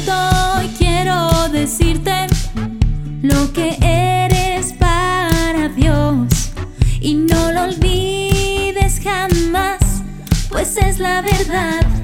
momento quiero decirte lo que eres para Dios, y no lo olvides jamás, pues es la verdad.